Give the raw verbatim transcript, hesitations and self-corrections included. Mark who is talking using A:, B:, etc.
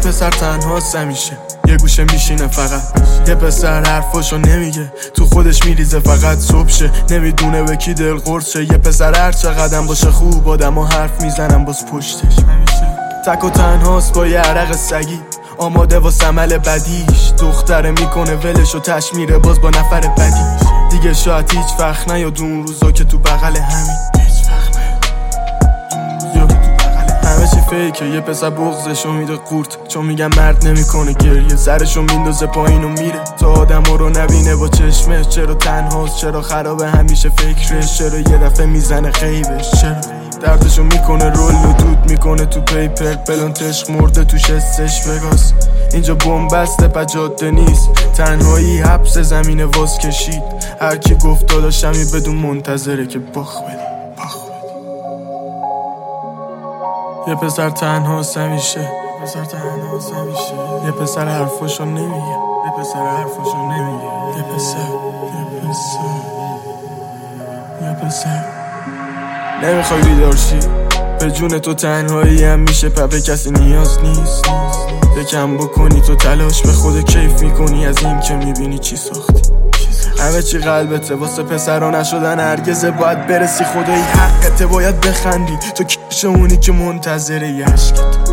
A: پسر تنهاست همیشه، یه گوشه میشینه فقط. یه پسر حرفاشو نمیگه، تو خودش میریزه فقط صبح شه، نمیدونه به کی دل قرص شه. یه پسر هر چقدر باشه خوب، آدم ها حرف میزنم باز پشتش. تک و تنهاست با یه عرق سگی، آماده واسه عمل بدیش. دختره میکنه ولش و تش میره باز با نفر بدیش. دیگه شاید هیچ وقت نیاد اون روزا که تو بغل همین همه چی فیکه. یه پسر بغضشو میده قورت، چون میگم مرد نمیکنه گریه. سرشو میندازه پایین و میره تا آدم رو نبینه با چشمش. چرا تنهاست، چرا خرابه همیشه فکرش، چرا یه دفعه میزنه غیبش، چرا دردشو میکنه رول و دود میکنه تو پیپر. بلانت عشق مرده توش حسش بگاس. اینجا بومبسته پا جاده نیست، تنهایی حبس زمین واس کشید. هر کی گفت داداشمی بدون منتظره که باخ بده. یه پسر تنهاست همیشه، یه پسر تنهاست همیشه. یه پسر حرفاشو نمیگه، یه پسر حرفاشو نمیگه. یه پسر یه پسر یه پسر نمیخوای بیدار شی، به جون تو تنهایی هم میشه، پا به کسی نیاز نیست. یکم بکنی تو تلاش، به خود کیف میکنی از این که میبینی چی ساختی. همه چی قلبته، واسه پسرا نشدن هرگزه باید برسی. خدایی حقته باید بخندی، تو کش اونی که منتظره یه عشقت.